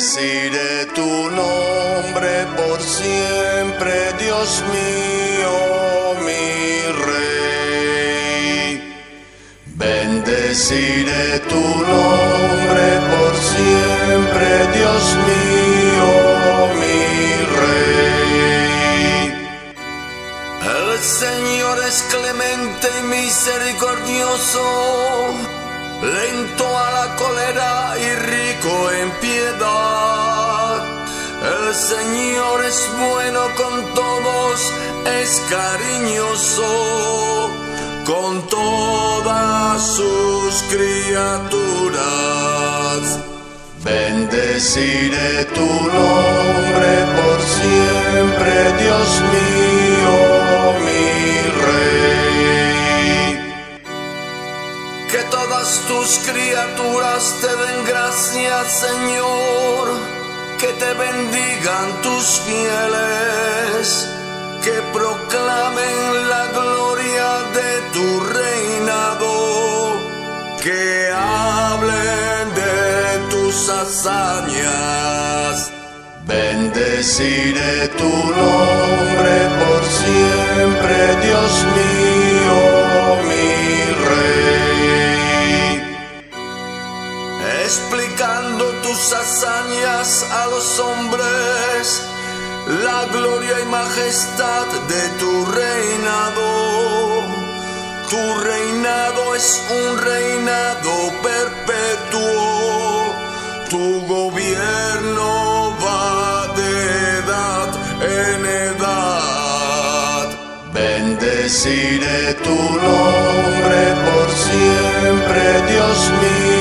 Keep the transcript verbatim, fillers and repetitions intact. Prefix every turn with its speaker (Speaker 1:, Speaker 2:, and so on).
Speaker 1: Bendeciré tu nombre por siempre, Dios mío, mi Rey. Bendeciré tu nombre por siempre, Dios mío, mi Rey.
Speaker 2: El Señor es clemente y misericordioso, lento a la cólera y rico en piedad. El Señor es bueno con todos, es cariñoso con todas sus criaturas.
Speaker 1: Bendeciré tu nombre por siempre, Dios mío, mi Rey.
Speaker 2: Que todas tus criaturas te den gracias, Señor, que te bendigan tus fieles, que proclamen la gloria de tu reinado, que hablen de tus hazañas.
Speaker 1: Bendeciré tu nombre por siempre, Dios mío, mi Rey.
Speaker 2: Explicando tus hazañas a los hombres, la gloria y majestad de tu reinado. Tu reinado es un reinado perpetuo, tu gobierno va de edad en edad.
Speaker 1: Bendeciré tu nombre por siempre, Dios mío.